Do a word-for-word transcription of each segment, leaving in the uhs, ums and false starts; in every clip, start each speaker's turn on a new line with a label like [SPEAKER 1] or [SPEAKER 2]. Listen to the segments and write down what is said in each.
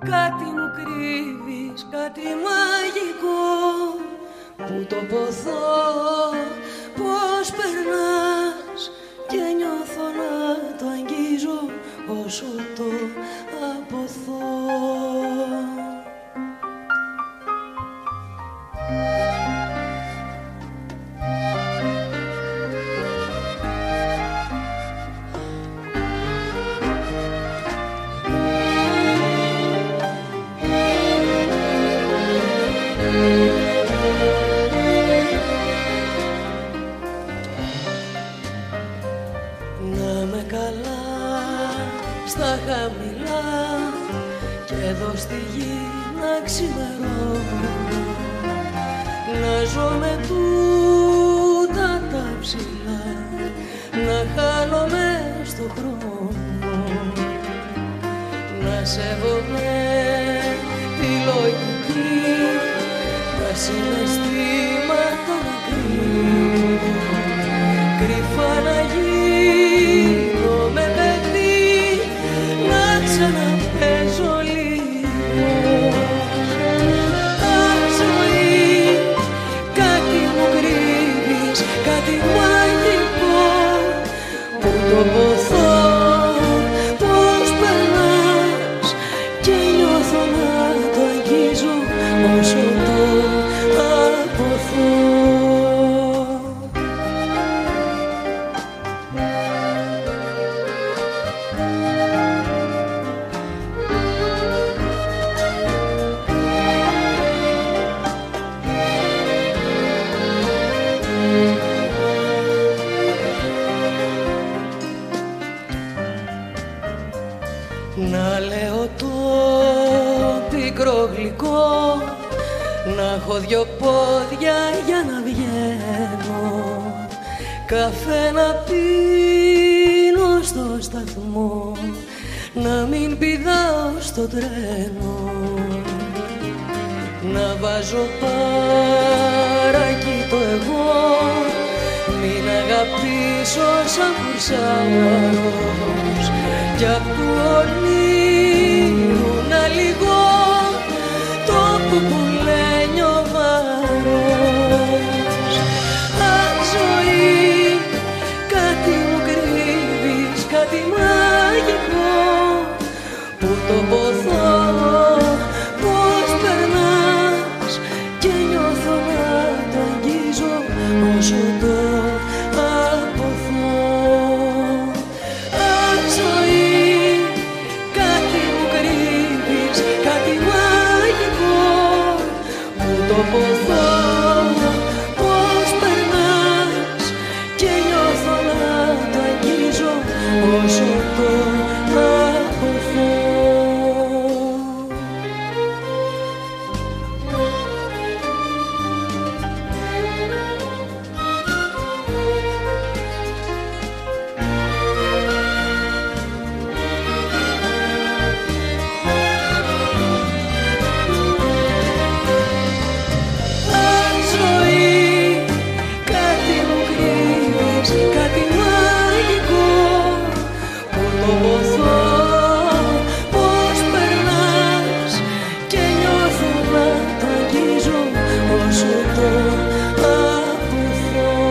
[SPEAKER 1] κάτι μου κρύβεις, κάτι μαγικό που το ποθώ, πως περνάς και νιώθω να το αγγίζω όσο το αποθώ. Να με καλά στα χαμηλά και εδώ στη γη να ξημερώνω, να ζω με τούτα τα ψηλά, να χάνομαι στο χρόνο, να σέβομαι τη λογική, τα συναισθήματα να κρύβω, κρυφά να γίνω με παιδί, να ξαναπέζω λίγο. Αχ ζωή, κάτι μου κρύβεις, κάτι μαγικό που το ποθώ, πως περνάς και νιώθω να το αγγίζω όσο το αποθώ. Να λέω το πικρό γλυκό, να έχω δυο πόδια για να βγαίνω, καφέ να πίνω στο σταθμό, να μην πηδάω στο τρένο, να βάζω παρακεί το εγώ, μην αγαπήσω σαν κουρσάρος κι απ' του ονείρου να λυγώ το κουκουλένιο βάρος. Αχ ζωή, κάτι μου κρύβεις, κάτι μαγικό που το ποθώ, πως περνάς και νιώθω να το αγγίζω όσο το αποθώ. Αχ ζωή, κάτι μου κρύβεις, κάτι μαγικό που το ποθώ, πως περνάς και νιώθω να το αγγίζω όσο το αποθώ. Κάτι μαγικό που το ποθώ, πως περνάς και νιώθω να το αγγίζω όσο το αποθώ.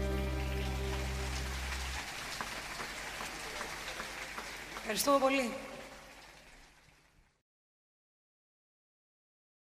[SPEAKER 1] Ευχαριστούμε πολύ.